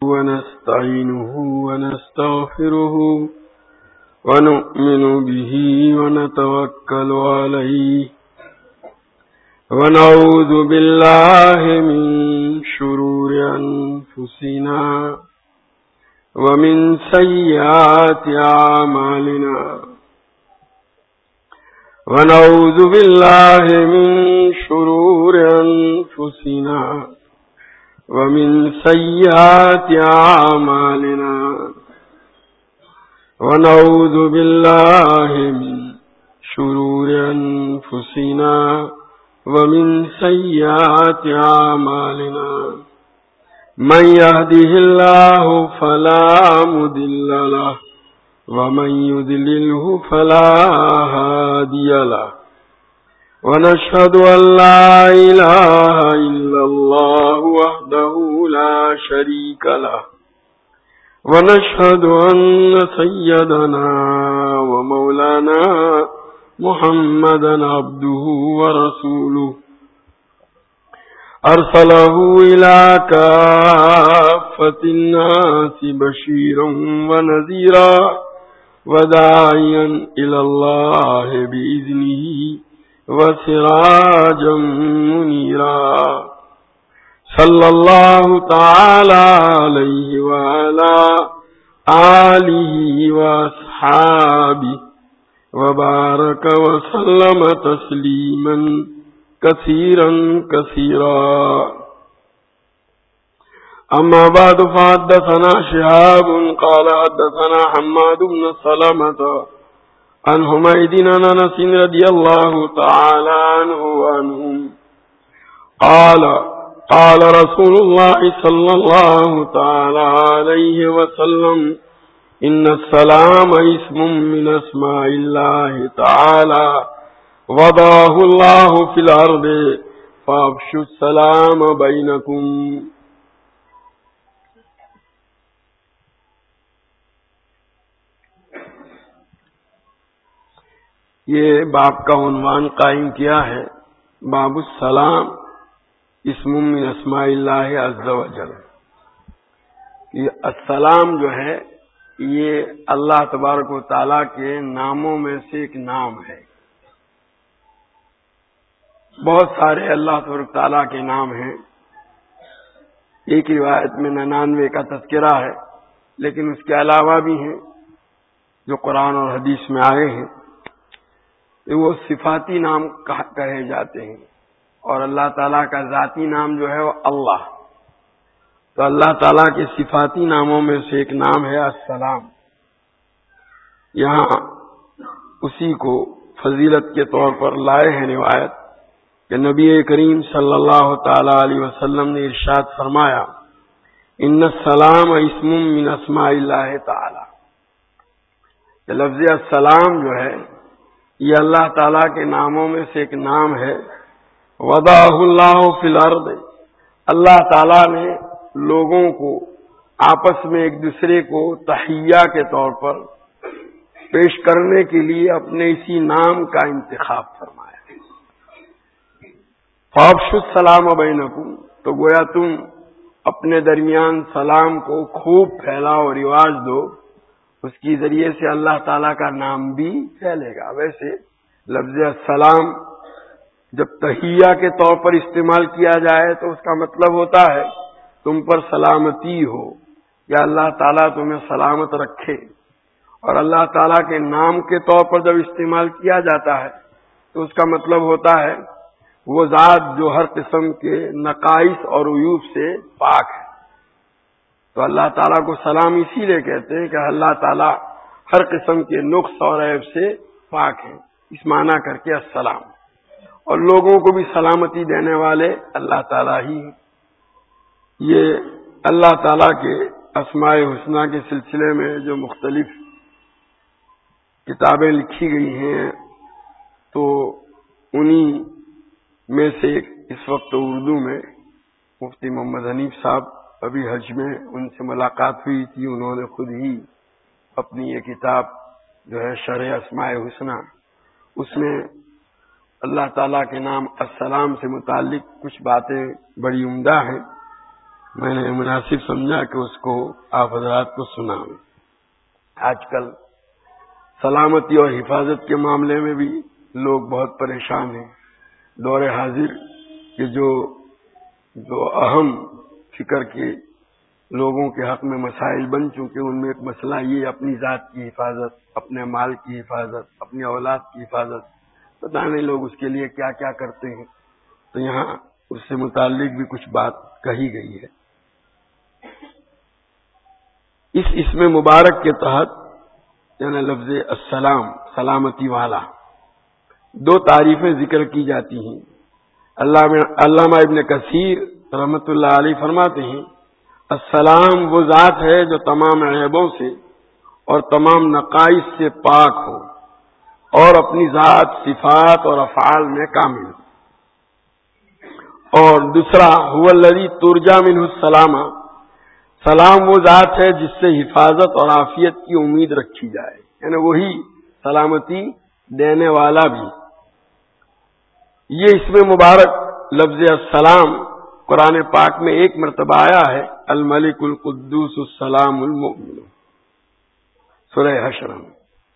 ونستعينه ونستغفره ونؤمن به ونتوكل عليه ونعوذ بالله من شرور أنفسنا ومن سيئات أعمالنا ونعوذ بالله من شرور أنفسنا ومن سيئات أعمالنا ونعوذ بالله من شرور أنفسنا ومن سيئات أعمالنا من يهده الله فلا مضل له ومن يضلله فلا هادي له ونشهد أن لا إله إلا الله وحده لا شريك له ونشهد أن سيدنا ومولانا محمدا عبده ورسوله أرسله إلى كافة الناس بشيرا ونذيرا وداعيا إلى الله بإذنه وسراجا منيرا صلى الله تعالى عليه وعلى آله وأصحابه وبارك وسلم تسليما كثيرا كثيرا أما بعد فحدثنا شهاب قال حدثنا حماد بن سلمة عن حميد بن أنس رضي الله تعالى عنه وعنهم قال رسول الله صلى الله تعالى عليه وسلم إن السلام اسم من اسماء الله تعالى وضعه الله في الأرض فافشوا السلام بينكم. یہ باب کا عنوان قائم کیا ہے باب السلام اسم من اسماء اللہ عز و جل. یہ السلام جو ہے یہ اللہ تبارک و تعالیٰ کے ناموں میں سے ایک نام ہے. بہت سارے اللہ تبارک تعالیٰ کے نام ہیں. ایک روایت میں 99 کا تذکرہ ہے، لیکن اس کے علاوہ بھی ہیں جو قرآن اور حدیث میں آئے ہیں. وہ صفاتی نام کہے جاتے ہیں، اور اللہ تعالیٰ کا ذاتی نام جو ہے وہ اللہ. تو اللہ تعالیٰ کے صفاتی ناموں میں سے ایک نام ہے السلام. یہاں اسی کو فضیلت کے طور پر لائے ہیں روایت کہ نبی کریم صلی اللہ تعالی علیہ وسلم نے ارشاد فرمایا ان السلام اسم من اسماء اللہ تعالی. کہ لفظ السلام جو ہے یہ اللہ تعالیٰ کے ناموں میں سے ایک نام ہے. وضعہ اللہ فی الارض، اللہ تعالیٰ نے لوگوں کو آپس میں ایک دوسرے کو تحیہ کے طور پر پیش کرنے کے لیے اپنے اسی نام کا انتخاب فرمایا. فافشوا السلام بینکم، تو گویا تم اپنے درمیان سلام کو خوب پھیلاؤ، رواج دو، اس کے ذریعے سے اللہ تعالیٰ کا نام بھی پھیلے گا. ویسے لفظ السلام جب تحیہ کے طور پر استعمال کیا جائے تو اس کا مطلب ہوتا ہے تم پر سلامتی ہو، یا اللہ تعالیٰ تمہیں سلامت رکھے. اور اللہ تعالیٰ کے نام کے طور پر جب استعمال کیا جاتا ہے تو اس کا مطلب ہوتا ہے وہ ذات جو ہر قسم کے نقائص اور عیوب سے پاک ہے. تو اللہ تعالیٰ کو سلام اسی لیے کہتے ہیں کہ اللہ تعالیٰ ہر قسم کے نقص اور عیب سے پاک ہے، اس معنی کر کے السلام. اور لوگوں کو بھی سلامتی دینے والے اللہ تعالیٰ ہی ہیں. یہ اللہ تعالیٰ کے اسماء حسنہ کے سلسلے میں جو مختلف کتابیں لکھی گئی ہیں تو انہی میں سے اس وقت اردو میں مفتی محمد حنیف صاحب ابھی حج میں ان سے ملاقات ہوئی تھی. انہوں نے خود ہی اپنی یہ کتاب جو ہے شرح اسماء حسنہ، اس میں اللہ تعالیٰ کے نام السلام سے متعلق کچھ باتیں بڑی عمدہ ہیں میں نے مناسب سمجھا کہ اس کو آپ حضرات کو سناؤں۔ آج کل سلامتی اور حفاظت کے معاملے میں بھی لوگ بہت پریشان ہیں۔ دور حاضر کے جو اہم فکر کے لوگوں کے حق میں مسائل بن چکے، ان میں ایک مسئلہ یہ اپنی ذات کی حفاظت، اپنے مال کی حفاظت، اپنی اولاد کی حفاظت۔ پتہ نہیں لوگ اس کے لیے کیا کیا کرتے ہیں، تو یہاں اس سے متعلق بھی کچھ بات کہی گئی ہے۔ اس اسم مبارک کے تحت یعنی لفظ السلام، سلامتی والا، دو تعریفیں ذکر کی جاتی ہیں۔ علامہ ابن کثیر رحمۃ اللہ علیہ فرماتے ہیں السلام وہ ذات ہے جو تمام عیبوں سے اور تمام نقائص سے پاک ہو اور اپنی ذات، صفات اور افعال میں کامل ہو۔ اور دوسرا هو الذی ترجى منه السلامہ، سلام وہ ذات ہے جس سے حفاظت اور عافیت کی امید رکھی جائے، یعنی وہی سلامتی دینے والا بھی۔ یہ اسم مبارک لفظ السلام قرآن پاک میں ایک مرتبہ آیا ہے، الملک القدوس السلام المؤمن، سورہ حشر میں۔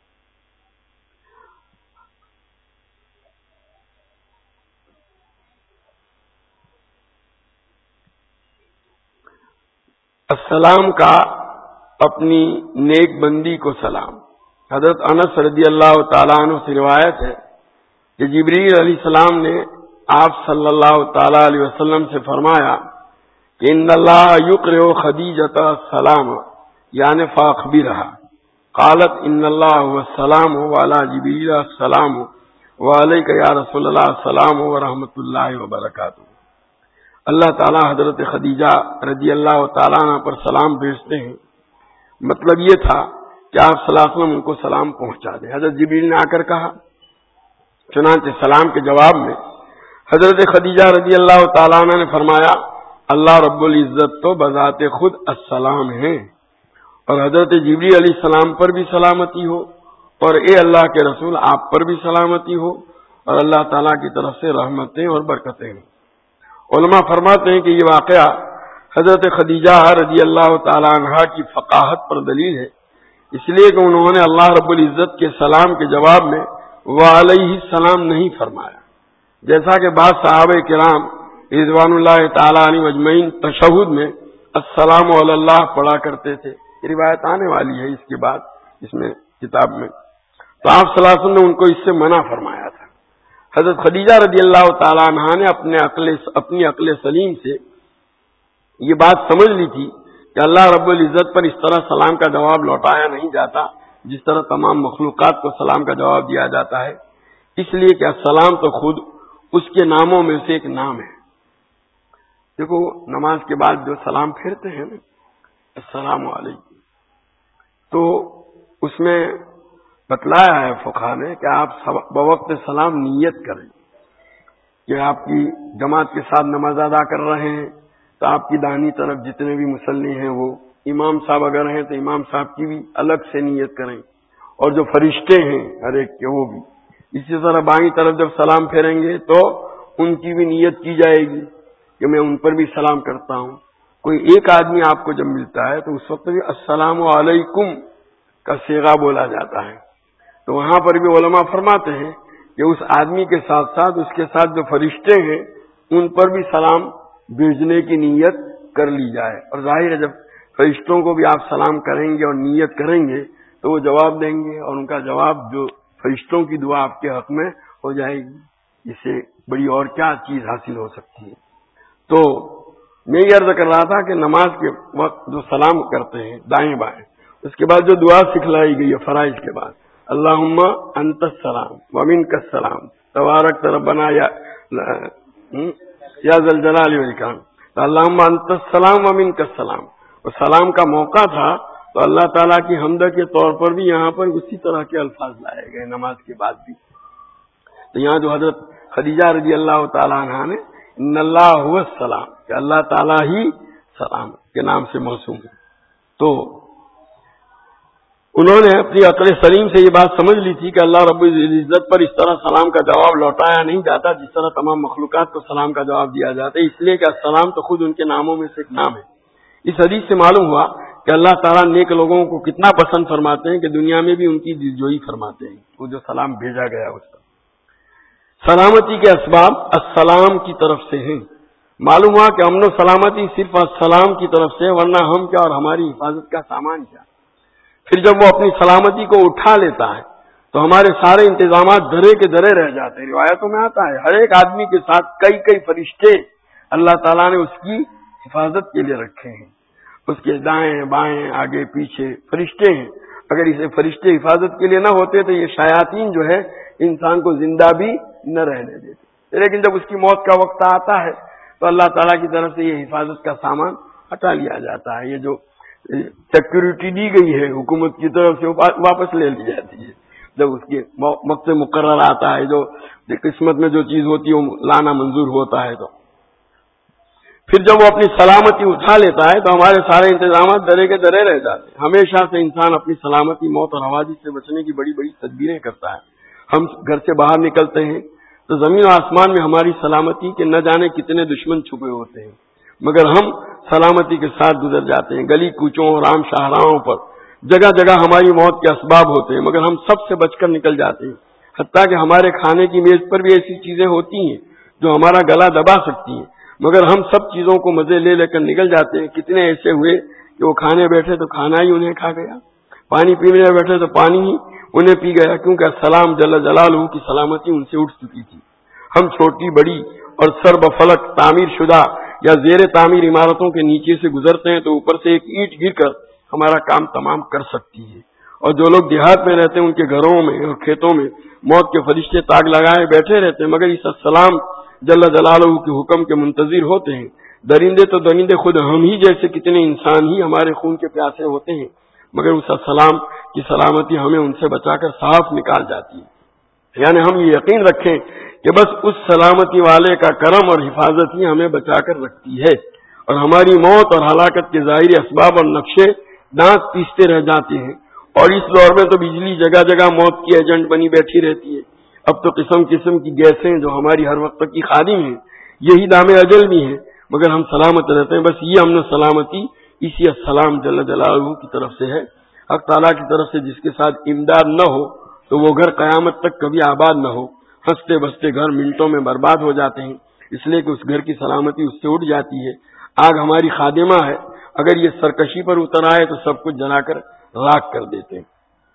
السلام کا اپنی نیک بندی کو سلام۔ حضرت انس رضی اللہ تعالیٰ عنہ سے روایت ہے کہ جبریل علیہ السلام نے آپ صلی اللہ تعالیٰ علیہ وسلم سے فرمایا کہ ان اللہ یقرئ خدیجۃ السلام یعنی فاخبرھا، قالت ان اللہ هو السلام وعلی جبریل السلام وعلیک یا رسول اللہ السلام ورحمۃ اللہ وبرکاتہ۔ اللہ تعالیٰ حضرت خدیجہ رضی اللہ تعالیٰ عنہ پر سلام بھیجتے ہیں، مطلب یہ تھا کہ آپ صلی اللہ علیہ وسلم ان کو سلام پہنچا دیں۔ حضرت جبریل نے آ کر کہا، چنانچہ سلام کے جواب میں حضرت خدیجہ رضی اللہ تعالیٰ عنہ نے فرمایا اللہ رب العزت تو بذات خود السلام ہے، اور حضرت جبریل علیہ السلام پر بھی سلامتی ہو، اور اے اللہ کے رسول آپ پر بھی سلامتی ہو، اور اللہ تعالیٰ کی طرف سے رحمتیں اور برکتیں ہوں۔ علماء فرماتے ہیں کہ یہ واقعہ حضرت خدیجہ رضی اللہ تعالیٰ عنہا کی فقاہت پر دلیل ہے، اس لیے کہ انہوں نے اللہ رب العزت کے سلام کے جواب میں وعلیہ السلام نہیں فرمایا، جیسا کہ بعض صحابہ کرام رضوان اللہ تعالیٰ علیہ اجمعین تشہد میں السلام علی اللہ پڑھا کرتے تھے۔ یہ روایت آنے والی ہے اس کے بعد اس میں کتاب میں، تو آپ صلی اللہ علیہ وسلم نے ان کو اس سے منع فرمایا تھا۔ حضرت خدیجہ رضی اللہ تعالیٰ عنہا نے اپنی عقل سلیم سے یہ بات سمجھ لی تھی کہ اللہ رب العزت پر اس طرح سلام کا جواب لوٹایا نہیں جاتا جس طرح تمام مخلوقات کو سلام کا جواب دیا جاتا ہے، اس لیے کہ السلام تو خود اس کے ناموں میں سے ایک نام ہے۔ دیکھو نماز کے بعد جو سلام پھیرتے ہیں نا السلام علیکم، تو اس میں بتلایا ہے فقہا نے کہ آپ بوقت سلام نیت کریں کہ آپ کی جماعت کے ساتھ نماز ادا کر رہے ہیں، تو آپ کی داہنی طرف جتنے بھی مصلی ہیں وہ امام صاحب اگر ہیں تو امام صاحب کی بھی الگ سے نیت کریں، اور جو فرشتے ہیں ہر ایک کے وہ بھی اسی طرح بائیں طرف جب سلام پھیریں گے تو ان کی بھی نیت کی جائے گی کہ میں ان پر بھی سلام کرتا ہوں۔ کوئی ایک آدمی آپ کو جب ملتا ہے تو اس وقت بھی السلام علیکم کا صیغہ بولا جاتا ہے، تو وہاں پر بھی علماء فرماتے ہیں کہ اس آدمی کے ساتھ ساتھ اس کے ساتھ جو فرشتے ہیں ان پر بھی سلام بھیجنے کی نیت کر لی جائے، اور ظاہر ہے جب فرشتوں کو بھی آپ سلام کریں گے اور نیت کریں گے تو وہ جواب دیں گے، اور ان کا جواب جو فرشتوں کی دعا آپ کے حق میں ہو جائے گی، اس سے بڑی اور کیا چیز حاصل ہو سکتی ہے۔ تو میں یہ عرض کر رہا تھا کہ نماز کے وقت جو سلام کرتے ہیں دائیں بائیں، اس کے بعد جو دعا سکھلائی گئی ہے فرائض کے بعد، اللہم انت السلام ومنک السلام تبارک ربنا یا ذا الجلال والاکرام، تو اللہم انت السلام ومنک السلام، اور سلام کا موقع تھا تو اللہ تعالیٰ کی حمد کے طور پر بھی یہاں پر اسی طرح کے الفاظ لائے گئے نماز کے بعد بھی۔ تو یہاں جو حضرت خدیجہ رضی اللہ تعالیٰ عنہ نے ان اللہ هو السلام کہ اللہ تعالیٰ ہی سلام کے نام سے موسوم ہے، تو انہوں نے اپنی عقل سلیم سے یہ بات سمجھ لی تھی کہ اللہ رب العزت پر اس طرح سلام کا جواب لوٹایا نہیں جاتا جس طرح تمام مخلوقات کو سلام کا جواب دیا جاتا ہے، اس لیے کہ السلام تو خود ان کے ناموں میں سے ایک نام ہے۔ اس حدیث سے معلوم ہوا کہ اللہ تعالیٰ نیک لوگوں کو کتنا پسند فرماتے ہیں کہ دنیا میں بھی ان کی دلجوئی فرماتے ہیں، وہ جو سلام بھیجا گیا اس پر۔ سلامتی کے اسباب السلام کی طرف سے ہیں۔ معلوم ہوا کہ امن و سلامتی صرف السلام کی طرف سے، ورنہ ہم کیا اور ہماری حفاظت کا سامان کیا۔ پھر جب وہ اپنی سلامتی کو اٹھا لیتا ہے تو ہمارے سارے انتظامات درے کے درے رہ جاتے ہیں۔ روایتوں میں آتا ہے ہر ایک آدمی کے ساتھ کئی فرشتے اللہ تعالیٰ نے اس کی حفاظت کے لیے رکھے ہیں، اس کے دائیں بائیں آگے پیچھے فرشتے ہیں۔ اگر اسے فرشتے حفاظت کے لیے نہ ہوتے تو یہ شیاطین جو ہے انسان کو زندہ بھی نہ رہنے دیتے، لیکن جب اس کی موت کا وقت آتا ہے تو اللہ تعالیٰ کی طرف سے یہ حفاظت کا سامان ہٹا لیا جاتا ہے۔ یہ جو سیکورٹی دی گئی ہے حکومت کی طرف سے واپس لے لی جاتی ہے جب اس کے وقت مقرر آتا ہے، جو قسمت میں جو چیز ہوتی ہے وہ لانا منظور ہوتا ہے۔ تو پھر جب وہ اپنی سلامتی اٹھا لیتا ہے تو ہمارے سارے انتظامات درے کے درے رہ جاتے ہیں۔ ہمیشہ سے انسان اپنی سلامتی، موت اور حوادث سے بچنے کی بڑی تدبیریں کرتا ہے۔ ہم گھر سے باہر نکلتے ہیں تو زمین و آسمان میں ہماری سلامتی کے نہ جانے کتنے دشمن چھپے ہوتے ہیں، مگر ہم سلامتی کے ساتھ گزر جاتے ہیں۔ گلی کوچوں اور عام شاہراہوں پر جگہ جگہ ہماری موت کے اسباب ہوتے ہیں، مگر ہم سب سے بچ کر نکل جاتے ہیں۔ حتیٰ کہ ہمارے کھانے کی میز پر بھی ایسی چیزیں ہوتی ہیں جو ہمارا گلا دبا سکتی ہیں، مگر ہم سب چیزوں کو مزے لے کر نکل جاتے ہیں۔ کتنے ایسے ہوئے کہ وہ کھانے بیٹھے تو کھانا ہی انہیں کھا گیا، پانی پینے بیٹھے تو پانی ہی انہیں پی گیا، کیونکہ السلام جل جلالہ کی سلامتی ان سے اٹھ چکی تھی۔ ہم چھوٹی بڑی اور سر بفلک تعمیر شدہ یا زیر تعمیر عمارتوں کے نیچے سے گزرتے ہیں تو اوپر سے ایک اینٹ گر کر ہمارا کام تمام کر سکتی ہے، اور جو لوگ دیہات میں رہتے ہیں ان کے گھروں میں اور کھیتوں میں موت کے فرشتے تاگ لگائے بیٹھے رہتے ہیں، مگر اس السلام جل جلالہ کے حکم کے منتظر ہوتے ہیں۔ درندے تو درندے خود ہم ہی جیسے کتنے انسان ہی ہمارے خون کے پیاسے ہوتے ہیں، مگر اس السلام کی سلامتی ہمیں ان سے بچا کر صاف نکال جاتی ہے۔ یعنی ہم یہ یقین رکھیں کہ بس اس سلامتی والے کا کرم اور حفاظت ہی ہمیں بچا کر رکھتی ہے، اور ہماری موت اور ہلاکت کے ظاہری اسباب اور نقشے دانت پیستے رہ جاتے ہیں۔ اور اس دور میں تو بجلی جگہ جگہ موت کی ایجنٹ بنی بیٹھی رہتی ہے۔ اب تو قسم قسم کی گیسیں جو ہماری ہر وقت کی خادم ہیں، یہی دام اجل بھی ہیں، مگر ہم سلامت رہتے ہیں۔ بس یہ امن سلامتی اسی السلام جل جلالہ کی طرف سے ہے۔ حق تعالیٰ کی طرف سے جس کے ساتھ امداد نہ ہو تو وہ گھر قیامت تک کبھی آباد نہ ہو۔ ہنستے بستے گھر منٹوں میں برباد ہو جاتے ہیں، اس لیے کہ اس گھر کی سلامتی اس سے اٹھ جاتی ہے۔ آگ ہماری خادمہ ہے، اگر یہ سرکشی پر اتر آئے تو سب کچھ جلا کر راکھ کر دیتے ہیں۔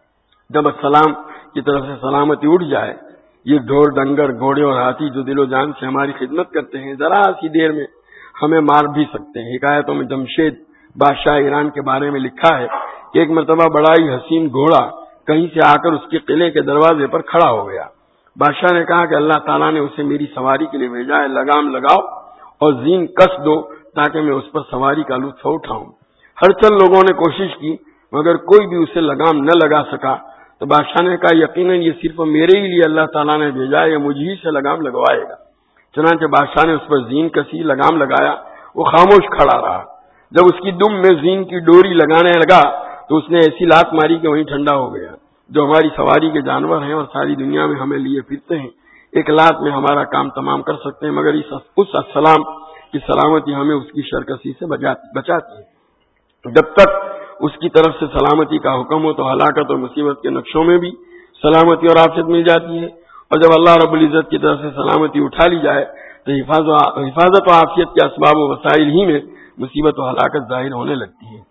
جب السلام کی طرف سے سلامتی اٹھ جائے، یہ ڈھور ڈنگر گھوڑے اور ہاتھی جو دل و جان سے ہماری خدمت کرتے ہیں ذرا سی دیر میں ہمیں مار بھی سکتے ہیں۔ حکایتوں میں جمشید بادشاہ ایران کے بارے میں لکھا ہے کہ ایک مرتبہ بڑا ہی حسین گھوڑا کہیں سے آ کر اس کے قلعے کے دروازے پر کھڑا ہو گیا۔ بادشاہ نے کہا کہ اللہ تعالیٰ نے اسے میری سواری کے لیے بھیجا ہے، لگام لگاؤ اور زین کس دو تاکہ میں اس پر سواری کا لطف اٹھاؤں۔ ہر چند لوگوں نے کوشش کی مگر کوئی بھی اسے لگام نہ لگا سکا، تو بادشاہ نے کہا یقیناً یہ صرف میرے ہی لیے اللہ تعالیٰ نے بھیجا ہے، یہ مجھ ہی سے لگام لگوائے گا۔ چنانچہ بادشاہ نے اس پر زین کسی، لگام لگایا، وہ خاموش کھڑا رہا۔ جب اس کی دم میں زین کی ڈوری لگانے لگا تو اس نے ایسی لات ماری کہ وہیں ٹھنڈا ہو گیا۔ جو ہماری سواری کے جانور ہیں اور ساری دنیا میں ہمیں لیے پھرتے ہیں، ایک لات میں ہمارا کام تمام کر سکتے ہیں، مگر اس السلام کی سلامتی ہمیں اس کی شرکسی سے بچاتی ہے۔ جب تک اس کی طرف سے سلامتی کا حکم ہو تو ہلاکت اور مصیبت کے نقشوں میں بھی سلامتی اور عافیت مل جاتی ہے، اور جب اللہ رب العزت کی طرف سے سلامتی اٹھا لی جائے تو حفاظت و عافیت کے اسباب و وسائل ہی میں مصیبت و ہلاکت ظاہر ہونے لگتی ہے۔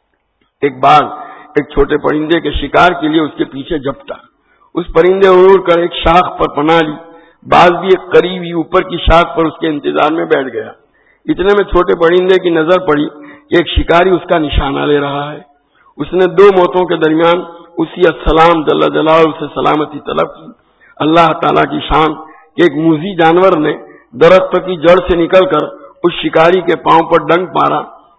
ایک باغ ایک چھوٹے پرندے کے شکار کے لیے اس کے پیچھے جھپٹا۔ اس پرندے اڑ کر ایک شاخ پر پناہ لی، باز بھی ایک قریب ہی اوپر کی شاخ پر اس کے انتظار میں بیٹھ گیا۔ اتنے میں چھوٹے پرندے کی نظر پڑی کہ ایک شکاری اس کا نشانہ لے رہا ہے۔ اس نے دو موتوں کے درمیان اسی السلام جل جلالہ سے سلامتی طلب کی۔ اللہ تعالیٰ کی شان کہ ایک موذی جانور نے درخت کی جڑ سے نکل کر اس شکاری کے پاؤں پر ڈنک مارا،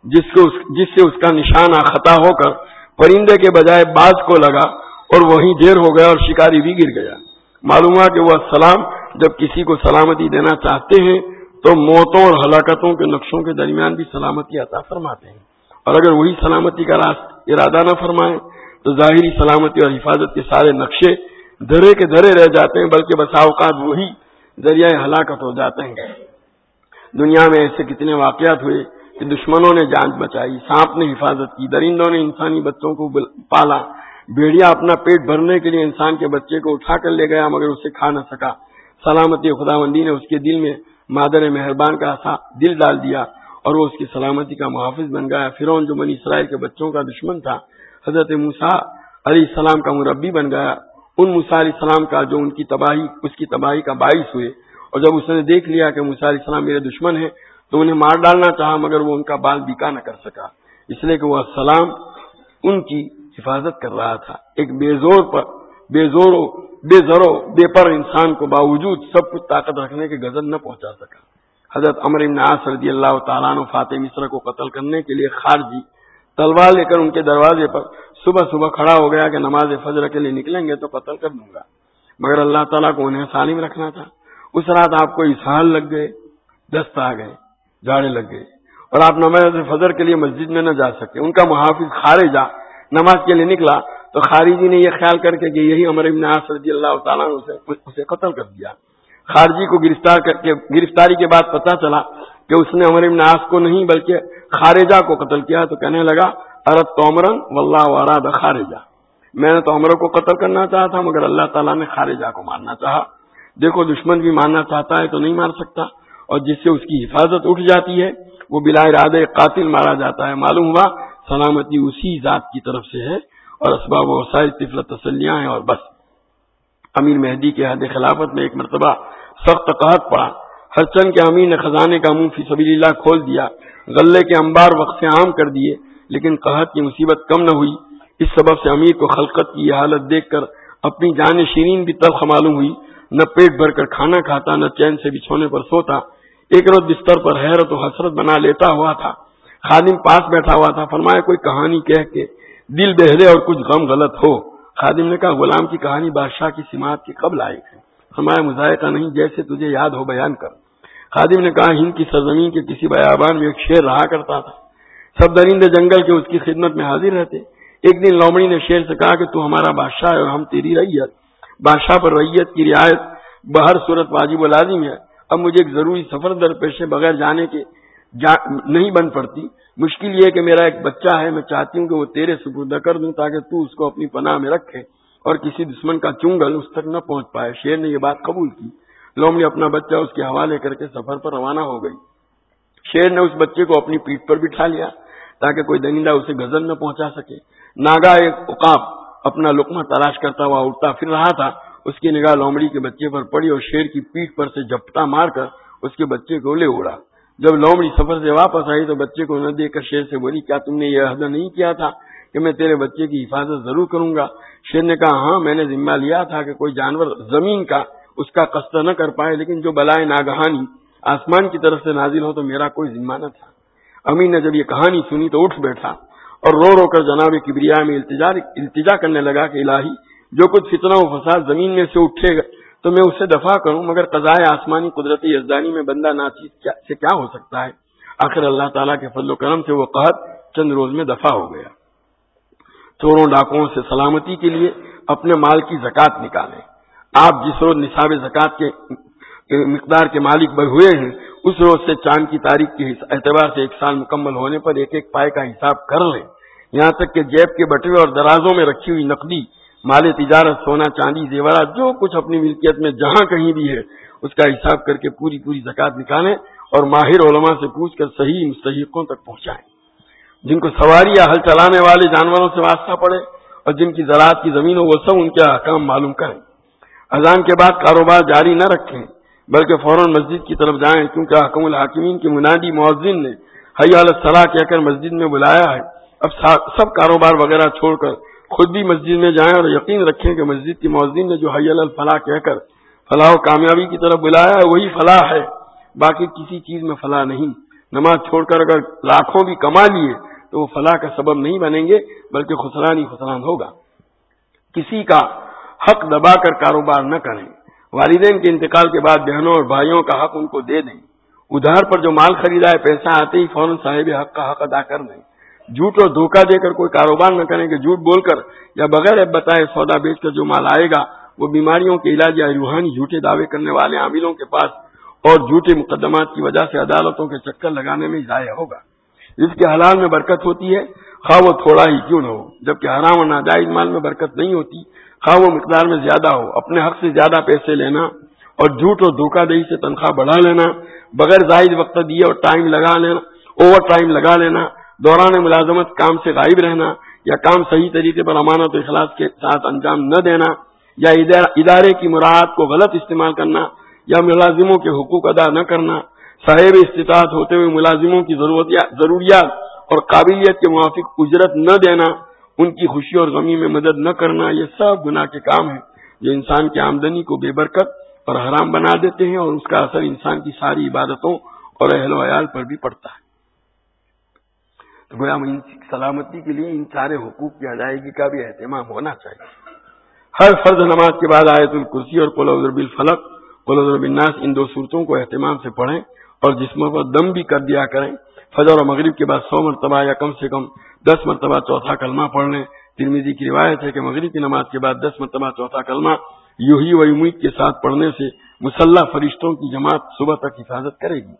جس سے اس کا نشانہ خطا ہو کر پرندے کے بجائے باز کو لگا اور وہیں ڈھیر ہو گیا اور شکاری بھی گر گیا۔ معلوم ہوا کہ وہ السلام جب کسی کو سلامتی دینا چاہتے ہیں تو موتوں اور ہلاکتوں کے نقشوں کے درمیان بھی سلامتی عطا فرماتے ہیں، اور اگر وہی سلامتی کا ارادہ نہ فرمائیں تو ظاہری سلامتی اور حفاظت کے سارے نقشے دھرے کے دھرے رہ جاتے ہیں، بلکہ بسا اوقات وہی ذریعہ ہلاکت ہو جاتے ہیں۔ دنیا میں ایسے کتنے واقعات ہوئے کہ دشمنوں نے جان بچائی، سانپ نے حفاظت کی، درندوں نے انسانی بچوں کو پالا، بھیڑیا اپنا پیٹ بھرنے کے لیے انسان کے بچے کو اٹھا کر لے گیا مگر اسے کھا نہ سکا۔ سلامتی خداوندی نے اس کے دل میں مادر مہربان کا دل ڈال دیا اور وہ اس کی سلامتی کا محافظ بن گیا۔ فرعون جو بنی اسرائیل کے بچوں کا دشمن تھا، حضرت موسیٰ علیہ السلام کا مربی بن گیا، ان موسیٰ علیہ السلام کا جو اس کی تباہی کا باعث ہوئے۔ اور جب اس نے دیکھ لیا کہ موسیٰ علیہ السلام میرے دشمن ہیں تو انہیں مار ڈالنا چاہا، مگر وہ ان کا بال بیکا نہ کر سکا، اس لیے کہ وہ السلام ان کی حفاظت کر رہا تھا۔ ایک بے پر انسان کو باوجود سب کچھ طاقت رکھنے کے غضب نہ پہنچا سکا۔ حضرت عمرو بن عاص رضی اللہ تعالیٰ عنہ فاتح مصر کو قتل کرنے کے لیے خارجی تلوار لے کر ان کے دروازے پر صبح صبح کھڑا ہو گیا کہ نماز فجر کے لیے نکلیں گے تو قتل کر دوں گا، مگر اللہ تعالیٰ کو انہیں سالم رکھنا تھا۔ اس رات آپ کو اسہال لگ گئے، دست آ گئے، جاڑے لگ گئے اور آپ نماز فجر کے لیے مسجد میں نہ جا سکے۔ ان کا محافظ خارجہ نماز کے لیے نکلا تو خارجی نے یہ خیال کر کے کہ یہی عمرو بن عاص رضی اللہ تعالیٰ عنہ اسے قتل کر دیا۔ خارجی کو گرفتاری کے بعد پتا چلا کہ اس نے عمرو بن عاص کو نہیں بلکہ خارجہ کو قتل کیا، تو کہنے لگا اردت عمرا واللہ اراد خارجہ، میں نے تو عمرو کو قتل کرنا چاہا تھا مگر اللہ تعالیٰ نے خارجہ کو مارنا چاہا۔ دیکھو دشمن بھی مارنا چاہتا ہے تو نہیں مار سکتا، اور جس سے اس کی حفاظت اٹھ جاتی ہے وہ بلا ارادہ قاتل مارا جاتا ہے۔ معلوم ہوا سلامتی اسی ذات کی طرف سے ہے اور اسباب و وسائل طفل تسلیاں ہیں اور بس۔ امیر مہدی کے عہد خلافت میں ایک مرتبہ سخت قحط پڑا، ہر چند کے امیر نے خزانے کا منہ فی سبیل اللہ کھول دیا، غلے کے انبار وقت سے عام کر دیے، لیکن قحط کی مصیبت کم نہ ہوئی۔ اس سبب سے امیر کو خلقت کی یہ حالت دیکھ کر اپنی جان شیرین بھی تلخ معلوم ہوئی، نہ پیٹ بھر کر کھانا کھاتا، نہ چین سے بچھونے پر سوتا، ایک روز بستر پر حیرت و حسرت بنا لیتا ہوا تھا۔ خادم پاس بیٹھا ہوا تھا، فرمایا کوئی کہانی کہہ کے دل بہلے اور کچھ غم غلط ہو۔ خادم نے کہا غلام کی کہانی بادشاہ کی سماعت کے قبل آئی ہے۔ فرمایا مذائقہ نہیں، جیسے تجھے یاد ہو بیان کر۔ خادم نے کہا ہند کی سرزمین کے کسی بیابان میں ایک شیر رہا کرتا تھا، سب درندے جنگل کے اس کی خدمت میں حاضر رہتے۔ ایک دن لومڑی نے شیر سے کہا کہ تو ہمارا بادشاہ ہے اور ہم تیری رعیت، بادشاہ پر رعیت کی رعایت بہر صورت واجب و لازم ہے۔ اب مجھے ایک ضروری سفر درپیش ہے، بغیر جانے کے نہیں بن پڑتی۔ مشکل یہ کہ میرا ایک بچہ ہے، میں چاہتی ہوں کہ وہ تیرے سپرد کر دوں تاکہ تو اس کو اپنی پناہ میں رکھے اور کسی دشمن کا چنگل اس تک نہ پہنچ پائے۔ شیر نے یہ بات قبول کی۔ لومڑی اپنا بچہ اس کے حوالے کر کے سفر پر روانہ ہو گئی۔ شیر نے اس بچے کو اپنی پیٹھ پر بٹھا لیا تاکہ کوئی درندہ اسے غضب نہ پہنچا سکے۔ ناگا ایک عقاب اپنا لقمہ تلاش کرتا ہوا اڑتا پھر رہا تھا، اس کی نگاہ لومڑی کے بچے پر پڑی اور شیر کی پیٹھ پر سے جھپٹا مار کر اس کے بچے کو لے اڑا۔ جب لومڑی سفر سے واپس آئی تو بچے کو نہ دیکھ کر شیر سے بولی کیا تم نے یہ عہد نہیں کیا تھا کہ میں تیرے بچے کی حفاظت ضرور کروں گا؟ شیر نے کہا ہاں، میں نے ذمہ لیا تھا کہ کوئی جانور زمین کا اس کا قصد نہ کر پائے، لیکن جو بلائے ناگہانی آسمان کی طرف سے نازل ہو تو میرا کوئی ذمہ نہ تھا۔ امین نے جب یہ کہانی سنی تو اٹھ بیٹھا اور رو رو کر جناب کبریا میں التجا کرنے لگا کہ الہی جو کچھ فتنہ و فساد زمین میں سے اٹھے گا تو میں اسے دفع کروں، مگر قضائے آسمانی قدرت یزدانی میں بندہ ناچیز سے کیا ہو سکتا ہے؟ آخر اللہ تعالیٰ کے فضل و کرم سے وہ قحط چند روز میں دفع ہو گیا۔ چوروں ڈاکوؤں سے سلامتی کے لیے اپنے مال کی زکوٰۃ نکالیں۔ آپ جس روز نصاب زکوٰۃ کے مقدار کے مالک ہوئے ہیں اس روز سے چاند کی تاریخ کے اعتبار سے 1 سال مکمل ہونے پر ایک ایک پائے کا حساب کر لیں، یہاں تک کہ جیب کے بٹوے اور درازوں میں رکھی ہوئی نقدی، مال تجارت، سونا چاندی، زیورات، جو کچھ اپنی ملکیت میں جہاں کہیں بھی ہے اس کا حساب کر کے پوری زکوٰۃ نکالیں اور ماہر علماء سے پوچھ کر صحیح مستحقوں تک پہنچائیں۔ جن کو سواری یا ہل چلانے والے جانوروں سے واسطہ پڑے اور جن کی زراعت کی زمین ہو وہ سب ان کے احکام معلوم کریں۔ اذان کے بعد کاروبار جاری نہ رکھیں بلکہ فوراً مسجد کی طرف جائیں، کیونکہ حکم الحاکمین کے منادی مؤذن نے حی علی الصلاۃ کہہ کر مسجد میں بلایا ہے۔ اب سب کاروبار وغیرہ چھوڑ کر خود بھی مسجد میں جائیں اور یقین رکھیں کہ مسجد کے مؤذن نے جو حی علی الفلاح کہہ کر فلاح و کامیابی کی طرف بلایا ہے وہی فلاح ہے، باقی کسی چیز میں فلاح نہیں۔ نماز چھوڑ کر اگر لاکھوں بھی کما لیے تو وہ فلاح کا سبب نہیں بنیں گے بلکہ خسران ہی خسران ہوگا۔ کسی کا حق دبا کر کاروبار نہ کریں۔ والدین کے انتقال کے بعد بہنوں اور بھائیوں کا حق ان کو دے دیں۔ ادھار پر جو مال خریدا ہے پیسہ آتے ہی فوراً صاحب حق کا حق ادا کر دیں۔ جھوٹ اور دھوکہ دے کر کوئی کاروبار نہ کریں کہ جھوٹ بول کر یا بغیر عیب بتائے سودا بیچ کر جو مال آئے گا وہ بیماریوں کے علاج یا روحانی جھوٹے دعوے کرنے والے عاملوں کے پاس اور جھوٹے مقدمات کی وجہ سے عدالتوں کے چکر لگانے میں ضائع ہوگا۔ اس کے حلال میں برکت ہوتی ہے خواہ وہ تھوڑا ہی کیوں نہ ہو، جبکہ حرام اور ناجائز مال میں برکت نہیں ہوتی خواہ وہ مقدار میں زیادہ ہو۔ اپنے حق سے زیادہ پیسے لینا اور جھوٹ اور دھوکہ دہی سے تنخواہ بڑھا لینا، بغیر زائد وقت دیے اور اوور ٹائم لگا لینا، دوران ملازمت کام سے غائب رہنا یا کام صحیح طریقے پر امانت و اخلاص کے ساتھ انجام نہ دینا یا ادارے کی مراعات کو غلط استعمال کرنا یا ملازموں کے حقوق ادا نہ کرنا، صاحب استطاعت ہوتے ہوئے ملازموں کی ضروریات اور قابلیت کے موافق اجرت نہ دینا، ان کی خوشی اور غمی میں مدد نہ کرنا، یہ سب گناہ کے کام ہیں جو انسان کی آمدنی کو بے برکت اور حرام بنا دیتے ہیں اور اس کا اثر انسان کی ساری عبادتوں اور اہل و عیال پر بھی پڑتا ہے۔ تو گویا ان سلامتی کے لیے ان سارے حقوق کی ادائیگی کا بھی اہتمام ہونا چاہیے۔ ہر فرض نماز کے بعد آیت الکرسی اور قل اعوذ برب الفلق قل اعوذ برب الناس ان دو صورتوں کو اہتمام سے پڑھیں اور جسموں پر دم بھی کر دیا کریں۔ فجر اور مغرب کے بعد 100 مرتبہ یا کم سے کم 10 مرتبہ چوتھا کلمہ پڑھ لیں۔ ترمذی کی روایت ہے کہ مغرب کی نماز کے بعد 10 مرتبہ چوتھا کلمہ یوہی و یمیت کے ساتھ پڑھنے سے مسلح فرشتوں کی جماعت صبح تک حفاظت کرے گی۔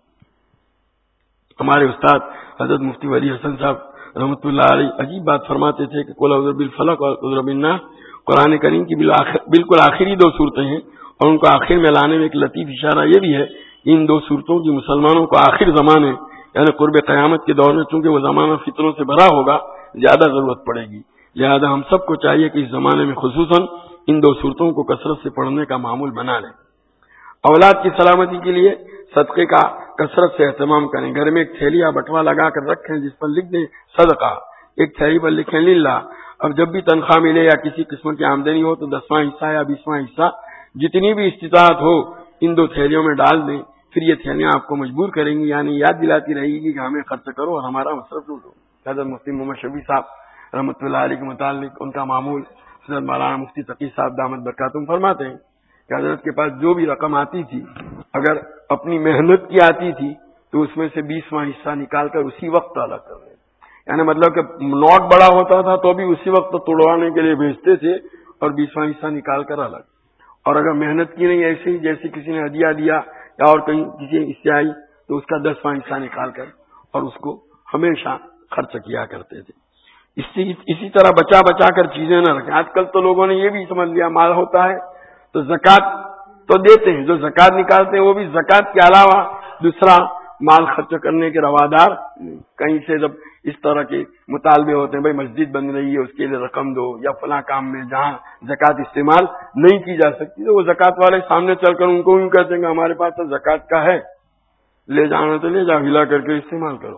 ہمارے استاد حضرت مفتی ولی حسن صاحب رحمۃ اللہ علیہ عجیب بات فرماتے تھے کہ قل اعوذ برب الفلق اور قل اعوذ برب الناس قرآن کریم کی بالکل آخری دو صورتیں ہیں، اور ان کو آخر میں لانے میں ایک لطیف اشارہ یہ بھی ہے، ان دو صورتوں کی مسلمانوں کو آخر زمانے یعنی قرب قیامت کے دور میں چونکہ وہ زمانہ فتنوں سے بھرا ہوگا زیادہ ضرورت پڑے گی، لہذا ہم سب کو چاہیے کہ اس زمانے میں خصوصاً ان دو صورتوں کو کثرت سے پڑھنے کا معمول بنا لیں۔ اولاد کی سلامتی کے لیے صدقے کا کثرت سے اہتمام کریں۔ گھر میں ایک تھیلی یا بٹوا لگا کر رکھیں جس پر لکھ دیں صدقہ، ایک تھیلی پر لکھیں للہ۔ اب جب بھی تنخواہ ملے یا کسی قسم کی آمدنی ہو تو 10واں حصہ یا 20واں حصہ جتنی بھی استطاعت ہو ان دو تھیلیوں میں ڈال دیں۔ پھر یہ تھیلیاں آپ کو مجبور کریں گی، یعنی یاد دلاتی رہے گی کہ ہمیں خرچ کرو اور ہمارا مصرف لوٹو۔ حضرت مفتی محمد شفیع صاحب رحمۃ اللہ علیہ کے متعلق ان کا معمول حضرت مولانا مفتی تقی صاحب دامت برکاتہم فرماتے ہیں کہ حضرت کے پاس جو بھی رقم آتی تھی اگر اپنی محنت کی آتی تھی تو اس میں سے 20واں حصہ نکال کر اسی وقت الگ کر دیں، یعنی مطلب کہ نوٹ بڑا ہوتا تھا تو بھی اسی وقت توڑوانے کے لیے بھیجتے تھے اور 20واں حصہ نکال کر الگ، اور اگر محنت کی نہیں ایسے ہی جیسے کسی نے ہدیہ دیا یا اور کہیں کسی حصے آئی تو اس کا 10واں حصہ نکال کر اور اس کو ہمیشہ خرچ کیا کرتے تھے۔ اسی طرح بچا بچا کر چیزیں نہ رکھیں۔ آج کل تو لوگوں نے یہ بھی سمجھ لیا مال ہوتا ہے تو زکوٰۃ تو دیتے ہیں، جو زکوٰۃ نکالتے ہیں وہ بھی زکوٰۃ کے علاوہ دوسرا مال خرچ کرنے کے روادار نہیں۔ کہیں سے جب اس طرح کے مطالبے ہوتے ہیں بھائی مسجد بن رہی ہے اس کے لیے رقم دو یا فلاں کام میں جہاں زکوٰۃ استعمال نہیں کی جا سکتی تو وہ زکوٰۃ والے سامنے چل کر ان کو بھی کہتے ہیں کہ ہمارے پاس تو زکوٰۃ کا ہے، لے جانا تو لے جاؤ، ہلا کر کے استعمال کرو۔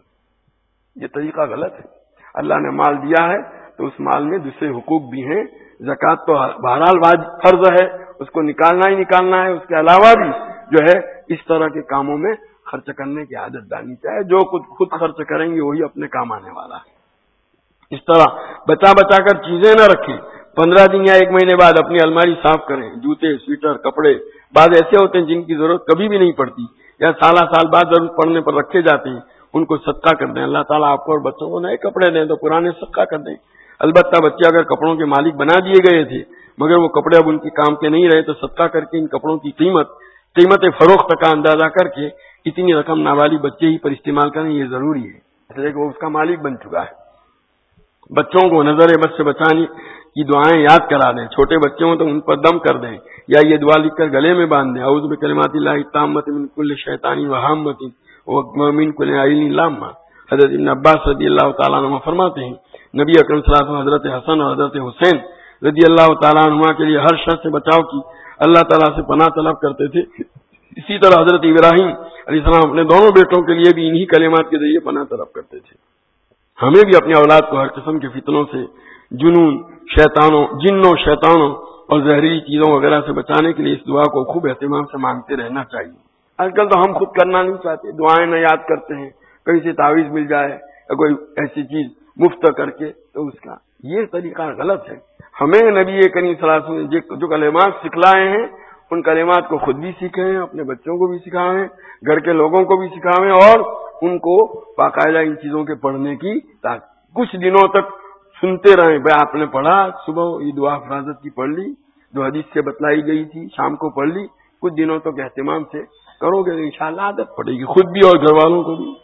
یہ طریقہ غلط ہے۔ اللہ نے مال دیا ہے تو اس مال میں دوسرے حقوق بھی ہیں۔ زکوٰۃ تو بہرحال فرض ہے، اس کو نکالنا ہی نکالنا ہے، اس کے علاوہ بھی جو ہے اس طرح کے کاموں میں خرچ کرنے کی عادت ڈالنی چاہیے۔ جو خود خرچ کریں گے وہی اپنے کام آنے والا ہے۔ اس طرح بچا بچا کر چیزیں نہ رکھیں۔ 15 دن یا 1 مہینے بعد اپنی الماری صاف کریں۔ جوتے، سویٹر، کپڑے بعض ایسے ہوتے ہیں جن کی ضرورت کبھی بھی نہیں پڑتی یا سالہ سال بعد ضرورت پڑنے پر رکھے جاتے ہیں، ان کو صدقہ کر دیں۔ اللہ تعالیٰ آپ کو اور بچوں کو نئے کپڑے دیں تو پرانے صدقہ کر دیں۔ البتہ بچے اگر کپڑوں کے مالک بنا دیے گئے تھے مگر وہ کپڑے اب ان کے کام کے نہیں رہے تو صدقہ کر کے ان کپڑوں کی قیمت فروخت کا اندازہ کر کے اتنی رقم نابالغ بچے ہی پر استعمال کریں، یہ ضروری ہے، اس لیے کہ وہ اس کا مالک بن چکا ہے۔ بچوں کو نظر بد سے بچانے کی دعائیں یاد کرا دیں۔ چھوٹے بچے ہوں تو ان پر دم کر دیں یا یہ دعا لکھ کر گلے میں باندھ دیں، اعوذ بکلمات اللہ التامۃ من کل شیطان وہامۃ ومن کل عین لامہ۔ حضرت ابن عباس رضی اللہ تعالیٰ عنہ فرماتے ہیں نبی اکرم صلی اللہ علیہ وسلم حضرت حسن اور حضرت حسین رضی اللہ تعالیٰ عنہ کے لیے ہر شر سے بچاؤ کی اللہ تعالیٰ سے پناہ طلب کرتے تھے۔ اسی طرح حضرت ابراہیم علیہ السلام اپنے دونوں بیٹوں کے لیے بھی انہی کلمات کے ذریعے پناہ طلب کرتے تھے۔ ہمیں بھی اپنے اولاد کو ہر قسم کے فتنوں سے، جنون، جنوں، شیطانوں اور زہریلی چیزوں وغیرہ سے بچانے کے لیے اس دعا کو خوب اہتمام سے مانگتے رہنا چاہیے۔ آج کل تو ہم خود کرنا نہیں چاہتے، دعائیں نہ یاد کرتے ہیں، کہیں سے تعویذ مل جائے یا کوئی ایسی چیز مفت کر کے تو اس کا یہ طریقہ غلط ہے۔ ہمیں نبی کریم صلی اللہ علیہ وسلم جو کلمات سکھلائے ہیں ان کلمات کو خود بھی سیکھیں، اپنے بچوں کو بھی سکھائیں، گھر کے لوگوں کو بھی سکھائیں، اور ان کو باقاعدہ ان چیزوں کے پڑھنے کی کچھ دنوں تک سنتے رہیں. بھائی آپ نے پڑھا، صبح یہ دعا حفاظت کی پڑھ لی جو حدیث سے بتلائی گئی تھی، شام کو پڑھ لی، کچھ دنوں تک اہتمام سے کرو گے تو انشاءاللہ عادت پڑے گی خود بھی اور گھر والوں کو بھی.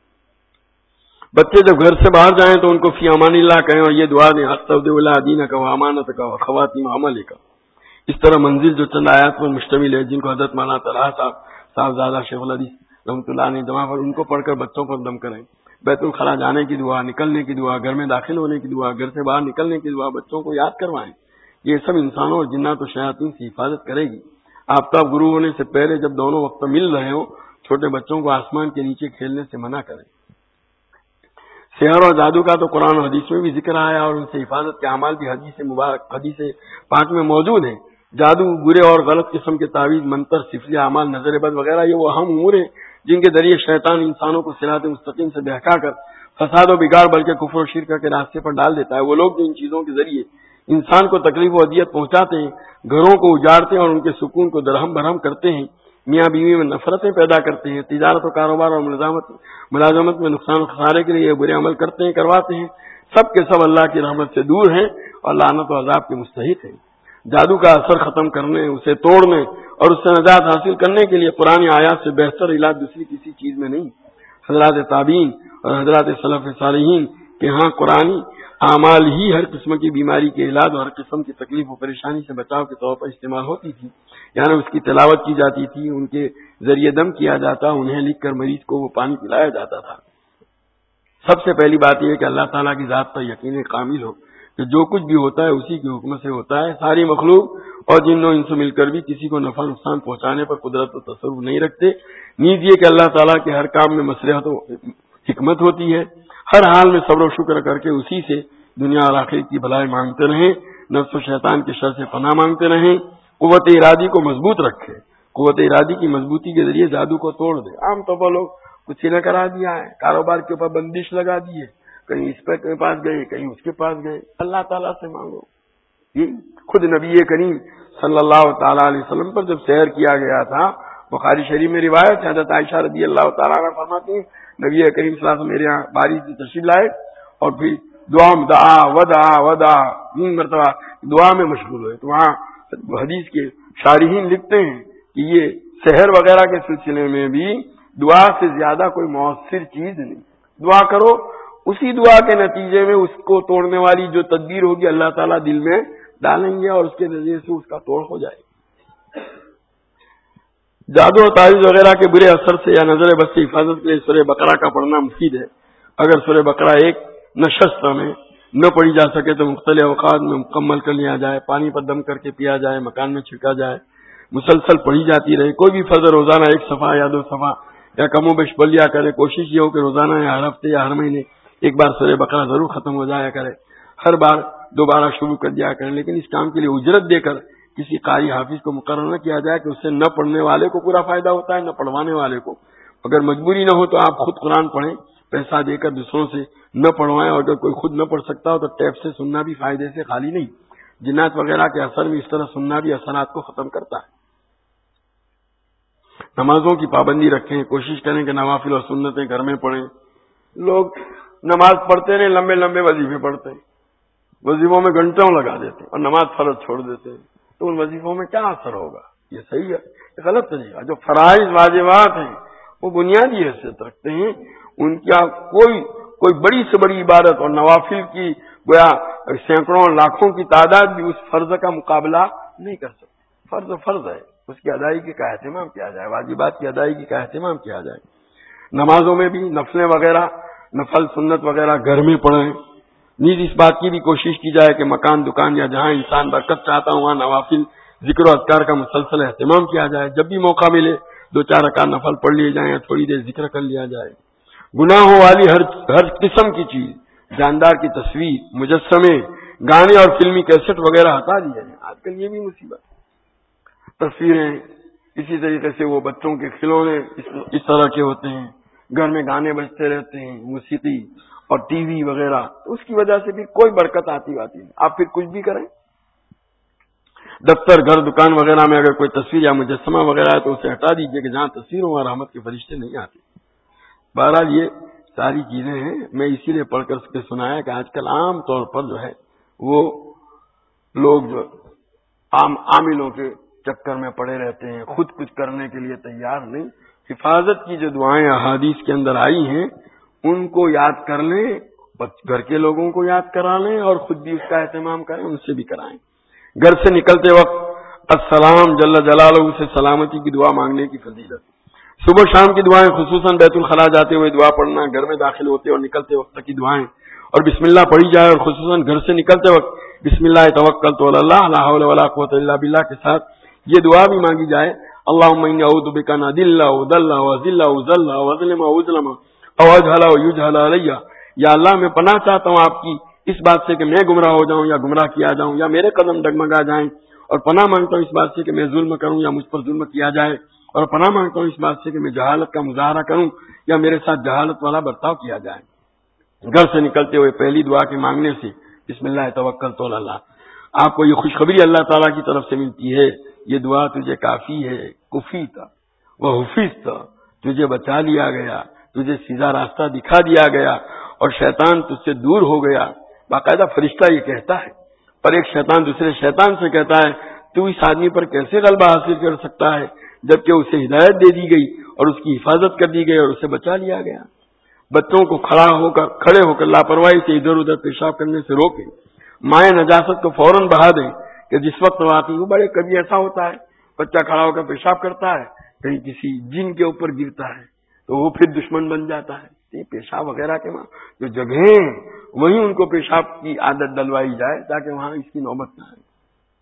بچے جب گھر سے باہر جائیں تو ان کو فی امان اللہ کہیں، اور یہ دعا دیں استودع دینک و امانتک و خواتیم عملک. اس طرح منزل جو چند آیات پر مشتمل ہے، جن کو حضرت مولانا طلحہ صاحبزادہ شیخ الحدیث رحمۃ اللہ نے جمع پر، ان کو پڑھ کر بچوں پر دم کریں. بیت الخلاء جانے کی دعا، نکلنے کی دعا، گھر میں داخل ہونے کی دعا، گھر سے باہر نکلنے کی دعا بچوں کو یاد کروائیں. یہ سب انسانوں اور جنات و شیاطین سے حفاظت کرے گی. آفتاب غروب ہونے سے پہلے جب دونوں وقت مل رہے ہوں، چھوٹے بچوں کو آسمان کے نیچے کھیلنے سے منع کریں. سحر اور جادو کا تو قرآن و حدیث میں بھی ذکر آیا، اور ان سے حفاظت کے اعمال بھی حدیث پاک میں موجود ہیں. جادو، برے اور غلط قسم کے تعویذ، منتر، سفری اعمال، نظر بد وغیرہ یہ وہ اہم امور ہیں جن کے ذریعے شیطان انسانوں کو صراط مستقیم سے بہکا کر فساد و بگاڑ بلکہ کفر و شرک کے راستے پر ڈال دیتا ہے. وہ لوگ جو ان چیزوں کے ذریعے انسان کو تکلیف و اذیت پہنچاتے ہیں، گھروں کو اجاڑتے ہیں اور ان کے سکون کو درہم برہم کرتے ہیں، میاں بیوی میں نفرتیں پیدا کرتے ہیں، تجارت و کاروبار اور ملازمت میں نقصان و خسارے کے لیے یہ برے عمل کرتے ہیں، کرواتے ہیں، سب کے سب اللہ کی رحمت سے دور ہیں اور لعنت و عذاب کے مستحق ہیں. جادو کا اثر ختم کرنے، اسے توڑنے اور اس سے نجات حاصل کرنے کے لیے قرآن آیات سے بہتر علاج دوسری کسی چیز میں نہیں. حضرات تابعین اور حضرات سلف صالحین کے ہاں قرآن اعمال ہی ہر قسم کی بیماری کے علاج اور ہر قسم کی تکلیف و پریشانی سے بچاؤ کے طور پر استعمال ہوتی تھی. یعنی اس کی تلاوت کی جاتی تھی، ان کے ذریعے دم کیا جاتا، انہیں لکھ کر مریض کو وہ پانی پلایا جاتا تھا. سب سے پہلی بات یہ ہے کہ اللہ تعالیٰ کی ذات پر یقین کامل ہو کہ جو کچھ بھی ہوتا ہے اسی کے حکم سے ہوتا ہے. ساری مخلوق اور جن و انس مل کر بھی کسی کو نفع نقصان پہنچانے پر قدرت و تصرف نہیں رکھتے. نیز یہ کہ اللہ تعالیٰ کے ہر کام میں مصلحت و حکمت ہوتی ہے. ہر حال میں صبر و شکر کر کے اسی سے دنیا اور آخرت کی بھلائی مانگتے رہیں، نفس و شیطان کے شر سے پناہ مانگتے رہیں، قوت ارادی کو مضبوط رکھے. قوت ارادی کی مضبوطی کے ذریعے جادو کو توڑ دے. عام طور پر لوگ کچھ نہ کرا دیا ہے، کاروبار کے اوپر بندش لگا دی ہے، کہیں اس کے پاس گئے، کہیں اس کے پاس گئے. اللہ تعالیٰ سے مانگو. یہ خود نبی کریم صلی اللہ تعالی علیہ وسلم پر جب سحر کیا گیا تھا، بخاری شریف میں روایت ہے، حضرت عائشہ رضی اللہ تعالیٰ عنہ فرماتی ہیں نبی کریم صلی اللہ علیہ وسلم میرے یہاں باری سے تشریف لائے اور پھر دعا ودا 3 مرتبہ دعا میں مشغول ہوئے. تو وہاں حدیث کے شارحین لکھتے ہیں کہ یہ سحر وغیرہ کے سلسلے میں بھی دعا سے زیادہ کوئی مؤثر چیز نہیں. دعا کرو، اسی دعا کے نتیجے میں اس کو توڑنے والی جو تدبیر ہوگی اللہ تعالیٰ دل میں ڈالیں گے اور اس کے نتیجے سے اس کا توڑ ہو جائے گا. جادو اور تعویذ وغیرہ کے برے اثر سے یا نظر بد سے حفاظت کے لیے سورہ بقرہ کا پڑھنا مفید ہے. اگر سورہ بقرہ ایک نشست میں نہ پڑھی جا سکے تو مختلف اوقات میں مکمل کر لیا جائے، پانی پر دم کر کے پیا جائے، مکان میں چھڑکا جائے، مسلسل پڑھی جاتی رہے. کوئی بھی فرض روزانہ 1 صفحہ یا 2 صفحہ یا کم و بیش پڑھ لیا کرے. کوشش یہ ہو کہ روزانہ یا ہر ہفتے یا ہر مہینے ایک بار سورہ بقرہ ضرور ختم ہو جایا کرے. ہر بار دوبارہ شروع کر دیا کریں، لیکن اس کام کے لیے اجرت دے کر کسی قاری حافظ کو مقرر نہ کیا جائے کہ اس سے نہ پڑھنے والے کو پورا فائدہ ہوتا ہے نہ پڑھوانے والے کو. اگر مجبوری نہ ہو تو آپ خود قرآن پڑھیں، پیسہ دے کر دوسروں سے نہ پڑھوائیں. اور اگر کوئی خود نہ پڑھ سکتا ہو تو ٹیپ سے سننا بھی فائدے سے خالی نہیں. جنات وغیرہ کے اثر میں اس طرح سننا بھی اثرات کو ختم کرتا ہے. نمازوں کی پابندی رکھیں، کوشش کریں کہ نوافل اور سنتیں گھر میں پڑھیں. لوگ نماز پڑھتے نہیں، لمبے لمبے وظیفے پڑھتے ہیں، وظیفوں میں گھنٹوں لگا دیتے ہیں اور نماز فرض چھوڑ دیتے ہیں. تو ان وظیفوں میں کیا اثر ہوگا؟ یہ صحیح ہے، یہ غلط طریقہ. جو فرائض واجبات ہیں وہ بنیادی حیثیت رکھتے ہیں. ان کا کوئی بڑی سے بڑی عبادت اور نوافل کی گویا سینکڑوں لاکھوں کی تعداد بھی اس فرض کا مقابلہ نہیں کر سکتی. فرض ہے، اس کی ادائیگی کا اہتمام کیا جائے، واجبات کی ادائیگی کا اہتمام کیا جائے. نمازوں میں بھی نفلیں وغیرہ، نفل سنت وغیرہ گھر میں پڑھیں. نیز اس بات کی بھی کوشش کی جائے کہ مکان دکان یا جہاں انسان برکت چاہتا ہوں وہاں نوافل ذکر و اذکار کا مسلسل اہتمام کیا جائے. جب بھی موقع ملے 2-4 رکعت نفل پڑھ لیے جائیں یا تھوڑی دیر ذکر کر لیا جائے. گناہوں والی ہر قسم کی چیز، جاندار کی تصویر، مجسمے، گانے اور فلمی کیسٹ وغیرہ ہٹا دیے جائیں. آج کل یہ بھی مصیبت. تصویریں، اسی طریقے سے وہ بچوں کے کھلونے اس طرح کے ہوتے ہیں، گھر میں گانے بجتے رہتے ہیں، موسیقی اور ٹی وی وغیرہ. اس کی وجہ سے بھی کوئی برکت آتی نہیں. آپ پھر کچھ بھی کریں. دفتر گھر دکان وغیرہ میں اگر کوئی تصویر یا مجسمہ وغیرہ ہے تو اسے ہٹا دیجیے کہ جہاں تصویر ہو وہاں رحمت کے فرشتے نہیں آتے. بہرحال یہ ساری چیزیں ہیں. میں اسی لیے پڑھ کر کے سنایا کہ آج کل عام طور پر جو ہے وہ لوگ جو عاملوں کے چکر میں پڑے رہتے ہیں, خود کچھ کرنے کے لیے تیار نہیں. حفاظت کی جو دعائیں احادیث کے اندر آئی ہیں ان کو یاد کر لیں, گھر کے لوگوں کو یاد کرا لیں اور خود بھی اس کا اہتمام کریں, ان سے بھی کرائیں. گھر سے نکلتے وقت السلام جل جلالہ سے سلامتی کی دعا مانگنے کی فضیلت. صبح شام کی دعائیں خصوصاً بیت الخلاء جاتے ہوئے دعا پڑھنا, گھر میں داخل ہوتے اور نکلتے وقت کی دعائیں اور بسم اللہ پڑھی جائے, اور خصوصاً گھر سے نکلتے وقت بسم اللہ توکلت علی اللہ لا حول ولا قوت الا باللہ کے ساتھ یہ دعا بھی مانگی جائے. اللہم انی اعوذ بک ان اضل واضل واذل واذل واظلم واظلم او اجهل ويجهل علی. یا اللہ میں پناہ چاہتا ہوں آپ کی اس بات سے کہ میں گمراہ ہو جاؤں یا گمراہ کیا جاؤں یا میرے قدم ڈگمگا جائیں, اور پناہ مانگتا ہوں اس بات سے کہ میں ظلم کروں یا مجھ پر ظلم کیا جائے, اور پناہ مانگتا ہوں اس بات سے کہ میں جہالت کا مظاہرہ کروں یا میرے ساتھ جہالت والا برتاؤ کیا جائے. گھر سے نکلتے ہوئے پہلی دعا کے مانگنے سے بسم اللہ توکلت علی اللہ, آپ کو یہ خوشخبری اللہ تعالیٰ کی طرف سے ملتی ہے, یہ دعا تجھے کافی ہے, کفیت و حفظت, تجھے بچا لیا گیا, تجھے سیدھا راستہ دکھا دیا گیا اور شیطان تجھ سے دور ہو گیا. باقاعدہ فرشتہ یہ کہتا ہے, پر ایک شیطان دوسرے شیطان سے کہتا ہے تو اس آدمی پر کیسے غلبہ حاصل کر سکتا ہے جبکہ اسے ہدایت دے دی گئی اور اس کی حفاظت کر دی گئی اور اسے بچا لیا گیا. بچوں کو کھڑے ہو کر لاپرواہی سے ادھر ادھر پیشاب کرنے سے روکیں. مائع نجاست کو فوراً بہا دیں کہ جس وقت واقعی وہ بڑے کبھی ایسا ہوتا ہے بچہ کھڑا ہو کر پیشاب کرتا ہے, کہیں کسی جن کے اوپر گرتا ہے تو وہ پھر دشمن بن جاتا ہے. یہ پیشاب وغیرہ کے جو جگہیں وہیں ان کو پیشاب کی عادت ڈلوائی جائے تاکہ وہاں اس کی نوبت نہ آئے.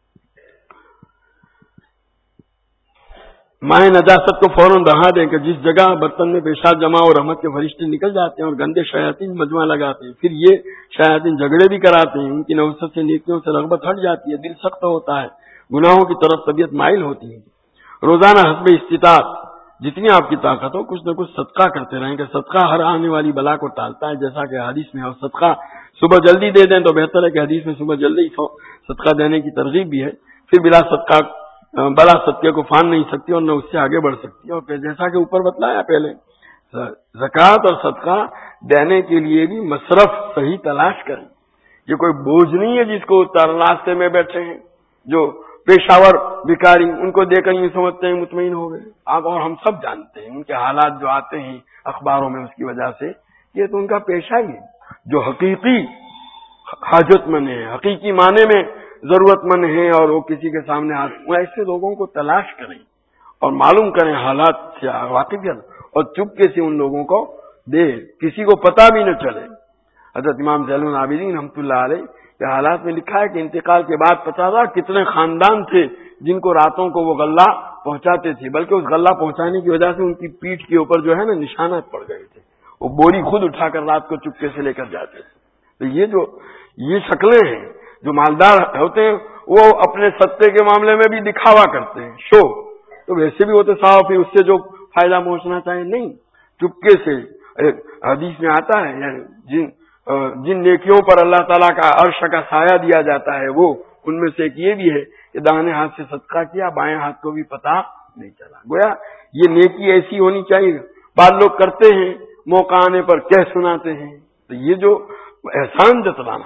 مائع نجاست کو فوراً بہا دیں کہ جس جگہ برتن میں پیشاب جمع اور رحمت کے فرشتے نکل جاتے ہیں اور گندے شیاطین مجمع لگاتے ہیں. پھر یہ شیاطین جھگڑے بھی کراتے ہیں, ان کی نوست سے نیکیوں سے رغبت ہٹ جاتی ہے, دل سخت ہوتا ہے, گناہوں کی طرف طبیعت مائل ہوتی ہے. روزانہ حسب استطاعت جتنی آپ کی طاقت ہو کچھ نہ کچھ صدقہ کرتے رہیں کہ صدقہ ہر آنے والی بلا کو ٹالتا ہے, جیسا کہ حدیث میں. اور صدقہ صبح جلدی دے دیں تو بہتر ہے کہ حدیث میں صبح جلدی صدقہ دینے کی ترغیب بھی ہے. پھر بلا صدقہ بلا صدقے کو فان نہیں سکتی اور نہ اس سے آگے بڑھ سکتی. اور جیسا کہ اوپر بتلایا پہلے, زکوٰۃ اور صدقہ دینے کے لیے بھی مصرف صحیح تلاش کریں. یہ کوئی بوجھ نہیں ہے جس کو راستے میں بیٹھے ہیں جو پیشاور بھکاری, ان کو دے کر یہ سمجھتے ہیں مطمئن ہو گئے. آپ اور ہم سب جانتے ہیں ان کے حالات جو آتے ہیں اخباروں میں اس کی وجہ سے, یہ تو ان کا پیشہ ہی ہے. جو حقیقی حاجت مند ہے, حقیقی معنی میں ضرورت مند ہے اور وہ کسی کے سامنے وہ ایسے لوگوں کو تلاش کریں اور معلوم کریں حالات سے واقف کریں اور چپکے سے ان لوگوں کو دے, کسی کو پتہ بھی نہ چلے. حضرت امام زین العابدین رحمۃ اللہ علیہ کے حالات میں لکھا ہے کہ انتقال کے بعد پتہ تھا کتنے خاندان تھے جن کو راتوں کو وہ غلہ پہنچاتے تھے, بلکہ اس غلہ پہنچانے کی وجہ سے ان کی پیٹھ کے اوپر جو ہے نا نشانات پڑ گئے تھے. وہ بوری خود اٹھا کر رات کو چپکے سے لے کر جاتے تھے. تو یہ شکلیں ہیں جو مالدار ہوتے ہیں وہ اپنے صدقے کے معاملے میں بھی دکھاوا کرتے ہیں, شو. تو ویسے بھی ہوتے صاحب پھر اس سے جو فائدہ پہنچنا چاہیے نہیں, چپکے سے. حدیث میں آتا ہے یعنی جن نیکیوں پر اللہ تعالیٰ کا عرش کا سایہ دیا جاتا ہے وہ ان میں سے ایک یہ بھی ہے کہ داہنے ہاتھ سے صدقہ کیا بائیں ہاتھ کو بھی پتہ نہیں چلا. گویا یہ نیکی ایسی ہونی چاہیے. بعض لوگ کرتے ہیں موقع آنے پر کہہ سناتے ہیں. تو یہ جو احسان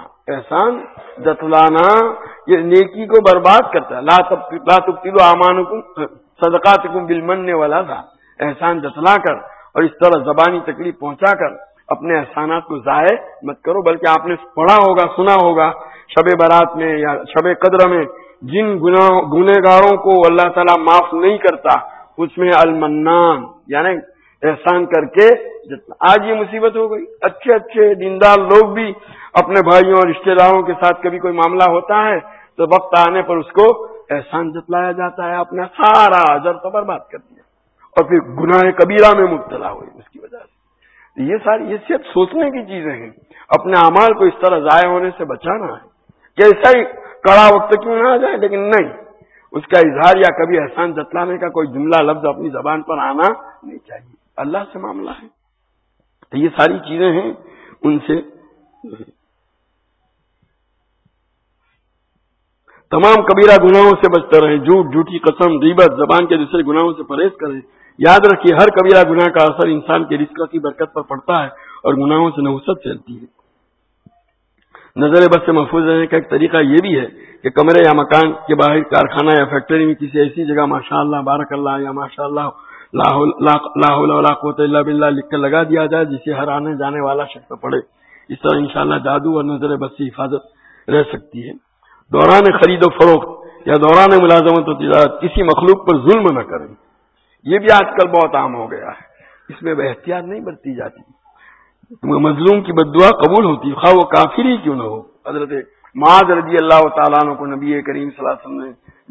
جتلانا یہ نیکی کو برباد کرتا ہے. لا تبطلوا اعمالکم صدقاتکم بالمن والأذى, احسان جتلا کر اور اس طرح زبانی تکلیف پہنچا کر اپنے احسانات کو ضائع مت کرو. بلکہ آپ نے پڑھا ہوگا سنا ہوگا شب برات میں یا شب قدر میں جن گنہگاروں کو اللہ تعالیٰ معاف نہیں کرتا اس میں المنان یعنی احسان کر کے جتنا. آج یہ مصیبت ہو گئی, اچھے دیندار لوگ بھی اپنے بھائیوں اور رشتہ داروں کے ساتھ کبھی کوئی معاملہ ہوتا ہے تو وقت آنے پر اس کو احسان جتلایا جاتا ہے, اپنا سارا اجر تو برباد کر دیا اور پھر گناہ کبیرہ میں مبتلا ہوئے اس کی وجہ سے. یہ صرف سوچنے کی چیزیں ہیں. اپنے اعمال کو اس طرح ضائع ہونے سے بچانا ہے کہ ایسا ہی کڑا وقت کیوں نہ آ جائے, لیکن نہیں, اس کا اظہار یا کبھی احسان جتلانے کا کوئی جملہ لفظ اپنی زبان پر آنا نہیں چاہیے. اللہ سے معاملہ ہے. تو یہ ساری چیزیں ہیں ان سے. تمام کبیرہ گناہوں سے بچتے رہیں، جھوٹ، جھوٹی قسم، غیبت، زبان کے دوسرے گناہوں سے پرہیز کریں۔ یاد رکھیے ہر کبیرہ گناہ کا اثر انسان کے رزق کی برکت پر پڑتا ہے اور گناہوں سے نحوست پھیلتی ہے۔ نظر بد سے محفوظ رہنے کا ایک طریقہ یہ بھی ہے کہ کمرے یا مکان کے باہر، کارخانہ یا فیکٹری میں کسی ایسی جگہ ماشاء اللہ، بارک اللہ یا ماشاء اللہ، لا حول ولا قوت الا باللہ لکھ کر لگا دیا جائے، جسے ہر آنے جانے والا شخص پڑھے۔ اس طرح انشاءاللہ جادو اور نظر بد سے حفاظت رہ سکتی ہے۔ دوران خرید و فروخت یا دوران ملازمت و تجارت کسی مخلوق پر ظلم نہ کریں، یہ بھی آج کل بہت عام ہو گیا ہے، اس میں احتیاط نہیں برتی جاتی۔ مظلوم کی بددعا قبول ہوتی ہے، خواہ وہ کافر ہی کیوں نہ ہو۔ حضرت معاذ رضی اللہ تعالیٰ عنہ کو نبی کریم صلی اللہ علیہ وسلم نے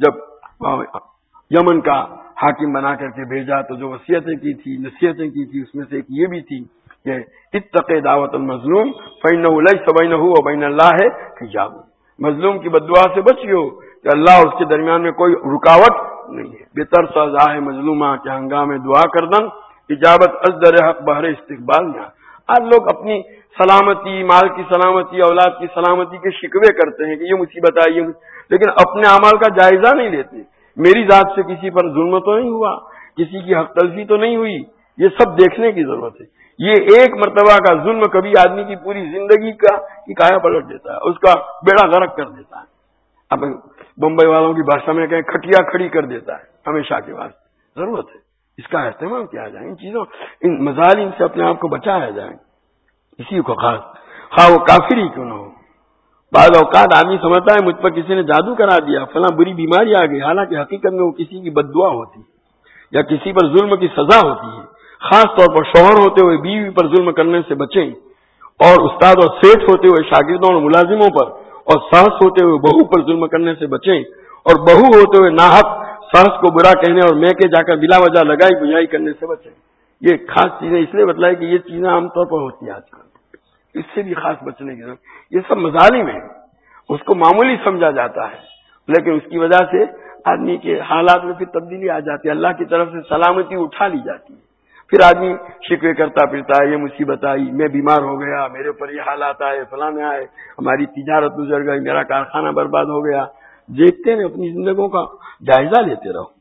جب یمن کا حاکم بنا کر کے بھیجا تو جو وصیتیں کی تھی، نصیحتیں کی تھی، اس میں سے ایک یہ بھی تھی کہ اتق دعوت المظلوم فإنه ليس بينه وبين الله حجاب، مظلوم کی بددعا سے بچیو کہ اللہ اس کے درمیان میں کوئی رکاوٹ نہیں ہے۔ بہتر سزا ہے مظلومہ کے ہنگامے دعا کردن، اجابت از در حق بہر استقبال نہ۔ آج لوگ اپنی سلامتی، مال کی سلامتی، اولاد کی سلامتی کے شکوے کرتے ہیں کہ یہ مصیبت آئی، لیکن اپنے اعمال کا جائزہ نہیں لیتے۔ میری ذات سے کسی پر ظلم تو نہیں ہوا، کسی کی حق تلفی تو نہیں ہوئی، یہ سب دیکھنے کی ضرورت ہے۔ یہ ایک مرتبہ کا ظلم کبھی آدمی کی پوری زندگی کا کی کایا پلٹ دیتا ہے، اس کا بیڑا غرق کر دیتا ہے۔ اب بمبئی والوں کی بھاشا میں کہیں کھٹیا کھڑی کر دیتا ہے ہمیشہ کے بعد۔ ضرورت ہے اس کا اہتمام کیا جائے، ان چیزوں، ان مظالم سے اپنے آپ کو بچایا جائے، اسی کو خاص خواہ وہ کافر ہی کیوں نہ ہو۔ بعض اوقات آدمی سمجھتا ہے مجھ پر کسی نے جادو کرا دیا، فلاں بری بیماری آ گئی، حالانکہ حقیقت میں وہ کسی کی بد دعا ہوتی ہے یا کسی پر ظلم کی سزا ہوتی ہے۔ خاص طور پر شوہر ہوتے ہوئے بیوی پر ظلم کرنے سے بچیں، اور استاد اور سیٹھ ہوتے ہوئے شاگردوں اور ملازموں پر، اور ساس ہوتے ہوئے بہو پر ظلم کرنے سے بچیں، اور بہو ہوتے ہوئے ناحق ساس کو برا کہنے اور میکے جا کر بلا وجہ لگائی بجھائی کرنے سے بچیں۔ یہ خاص چیزیں اس لیے بتلائی کہ یہ چیزیں عام طور پر ہوتی ہیں آج کل، اس سے بھی خاص بچنے کی ضرورت۔ یہ سب مظالم ہیں، اس کو معمولی سمجھا جاتا ہے، لیکن اس کی وجہ سے آدمی کے حالات میں پھر تبدیلی آ جاتی ہے، اللہ کی طرف سے سلامتی اٹھا لی جاتی ہے۔ پھر آدمی شکوے کرتا پھرتا ہے، یہ مصیبت آئی، میں بیمار ہو گیا، میرے اوپر یہ حالات آئے، فلانے آئے، ہماری تجارت گزر گئی، میرا کارخانہ برباد ہو گیا۔ دیکھتے ہیں اپنی زندگیوں کا جائزہ لیتے رہو۔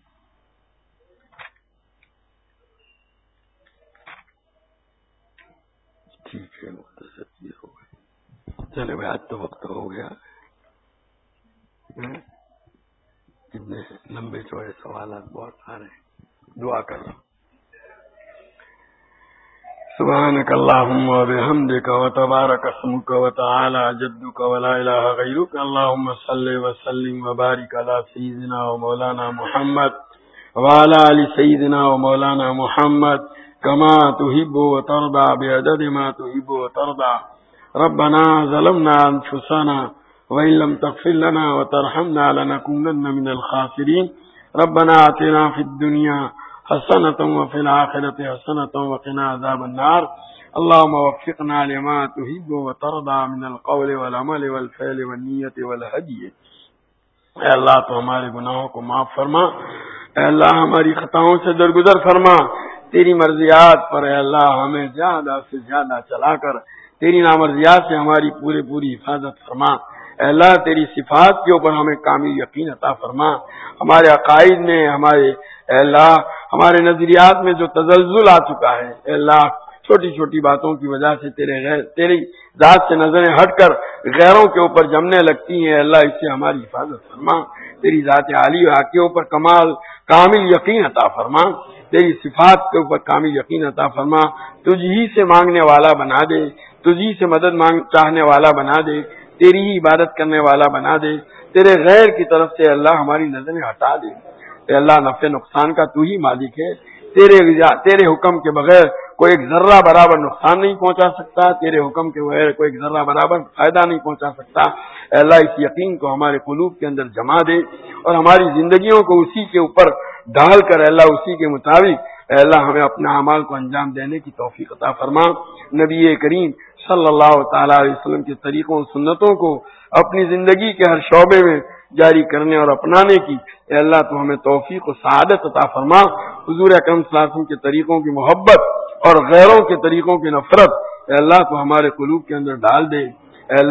ٹھیک ہے، مختصر چیز ہو گئی، چلے بھائی آج تو وقت ہو گیا۔ اتنے لمبے چوڑے سوالات بہت سارے ہیں، دعا کرو۔ سبحانك اللهم وبحمدك وتبارك اسمك وتعالى جدك ولا إله غيرك، اللهم صل وسلم وبارك على سيدنا ومولانا محمد وعلى آل سيدنا ومولانا محمد كما تحب وترضى بعدد ما تحب وترضى۔ ربنا ظلمنا أنفسنا وإن لم تغفر لنا وترحمنا لنكونن من الخاسرين۔ ربنا آتنا في الدنيا حسنة وفي الآخرة حسنة وقنا عذاب النار۔ اللهم وفقنا لما تحب وترضى من القول والعمل والفعل والنية والهدي۔ اے اللہ تو ہمارے گناہوں کو معاف فرما، اے اللہ ہماری خطاؤں سے درگزر فرما، تیری مرضیات پر اے اللہ ہمیں زیادہ سے زیادہ چلا کر تیری نامرضیات سے ہماری پوری حفاظت فرما۔ اے اللہ تیری صفات کے اوپر ہمیں کامل یقین عطا فرما۔ ہمارے عقائد میں، اے اللہ ہمارے نظریات میں جو تزلزل آ چکا ہے، اے اللہ چھوٹی چھوٹی باتوں کی وجہ سے تیری ذات سے نظریں ہٹ کر غیروں کے اوپر جمنے لگتی ہیں، اے اللہ اس سے ہماری حفاظت فرما۔ تیری ذات عالی و حق کے اوپر کامل یقین عطا فرما، تیری صفات کے اوپر کامل یقین عطا فرما۔ تجھ ہی سے مانگنے والا بنا دے، تجھ ہی سے مدد چاہنے والا بنا دے، تیری ہی عبادت کرنے والا بنا دے، تیرے غیر کی طرف سے اللہ ہماری نظریں ہٹا دے۔ اے اللہ نفع نقصان کا تو ہی مالک ہے، تیرے حکم کے بغیر کوئی ایک ذرہ برابر نقصان نہیں پہنچا سکتا، تیرے حکم کے بغیر کوئی ایک ذرہ برابر فائدہ نہیں پہنچا سکتا۔ اے اللہ اس یقین کو ہمارے قلوب کے اندر جما دے اور ہماری زندگیوں کو اسی کے اوپر ڈال کر اے اللہ اسی کے مطابق اے اللہ ہمیں اپنے اعمال کو انجام دینے کی توفیق عطا فرما۔ نبی کریم صلی اللہ تعالی علیہ وسلم کے طریقوں و سنتوں کو اپنی زندگی کے ہر شعبے میں جاری کرنے اور اپنانے کی اے اللہ تو ہمیں توفیق و سعادت عطا فرما۔ حضور اکرم صلی اللہ علیہ وسلم کے طریقوں کی محبت اور غیروں کے طریقوں کی نفرت اے اللہ تو ہمارے قلوب کے اندر ڈال دے۔ اے اللہ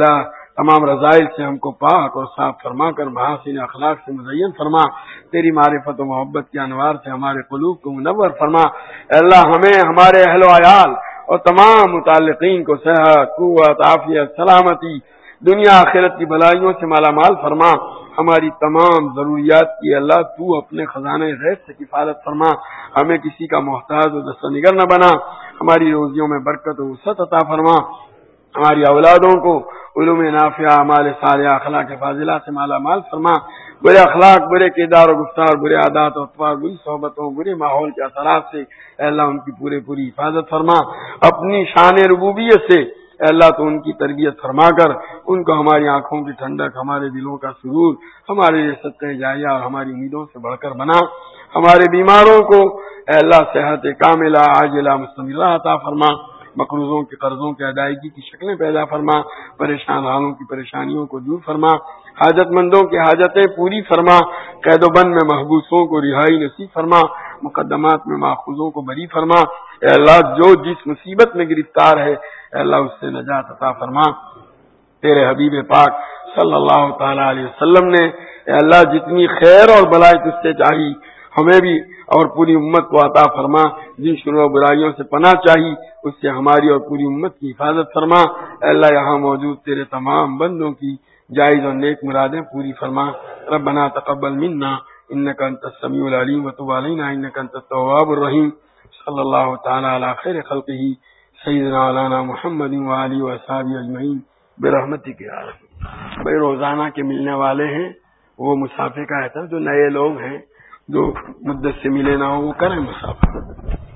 تمام رذائل سے ہم کو پاک اور صاف فرما کر محاسن اخلاق سے مزین فرما، تیری معرفت و محبت کے انوار سے ہمارے قلوب کو منور فرما۔ اے اللہ ہمیں، ہمارے اہل و عیال اور تمام متعلقین کو صحت، قوت، عافیت، سلامتی، دنیا آخرت کی بھلائیوں سے مالا مال فرما۔ ہماری تمام ضروریات کی اللہ تو اپنے خزانے غیب سے کفالت فرما، ہمیں کسی کا محتاج و دست نگر نہ بنا، ہماری روزیوں میں برکت و وسعت عطا فرما، ہماری اولادوں کو علوم نافعہ، اعمال صالحہ، اخلاق فاضلہ سے مالا مال فرما، برے اخلاق، برے کردار و گفتار، برے عادات و اطوار، بری صحبتوں، برے ماحول کے اثرات سے اے اللہ ان کی پوری حفاظت فرما۔ اپنی شان ربوبیت سے اے اللہ تو ان کی تربیت فرما کر ان کو ہماری آنکھوں کی ٹھنڈک، ہمارے دلوں کا سرور، ہمارے لیے صدقہ جاریہ اور ہماری امیدوں سے بڑھ کر بنا۔ ہمارے بیماروں کو اے اللہ صحت کاملہ عاجلہ مستمرہ عطا فرما، مقروضوں کے قرضوں کی ادائیگی کی شکلیں پیدا فرما، پریشان حالوں کی پریشانیوں کو دور فرما، حاجت مندوں کی حاجتیں پوری فرما، قید و بند میں محبوسوں کو رہائی نصیب فرما، مقدمات میں ماخوذوں کو بری فرما۔ اے اللہ جو جس مصیبت میں گرفتار ہے اے اللہ اس سے نجات عطا فرما۔ تیرے حبیب پاک صلی اللہ تعالی علیہ وسلم نے اے اللہ جتنی خیر اور بلائی تجھ سے چاہی ہمیں بھی اور پوری امت کو عطا فرما، جن شرور و برائیوں سے پناہ چاہی اس سے ہماری اور پوری امت کی حفاظت فرما۔ اے اللہ یہاں موجود تیرے تمام بندوں کی جائز اور نیک مرادیں پوری فرما۔ ربنا تقبل منا انک انت السمیع العلیم وتب علینا انک انت التواب الرحیم۔ صلی اللہ تعالی علی خیر خلقہ سیدنا مولانا محمد وآلہ وصحبہ اجمعین برحمتک یا ارحم۔ بھائی روزانہ کے ملنے والے ہیں وہ مسافر کا احترام، جو نئے لوگ ہیں جو مدت سے ملے نہ ہو وہ کریں مسافر۔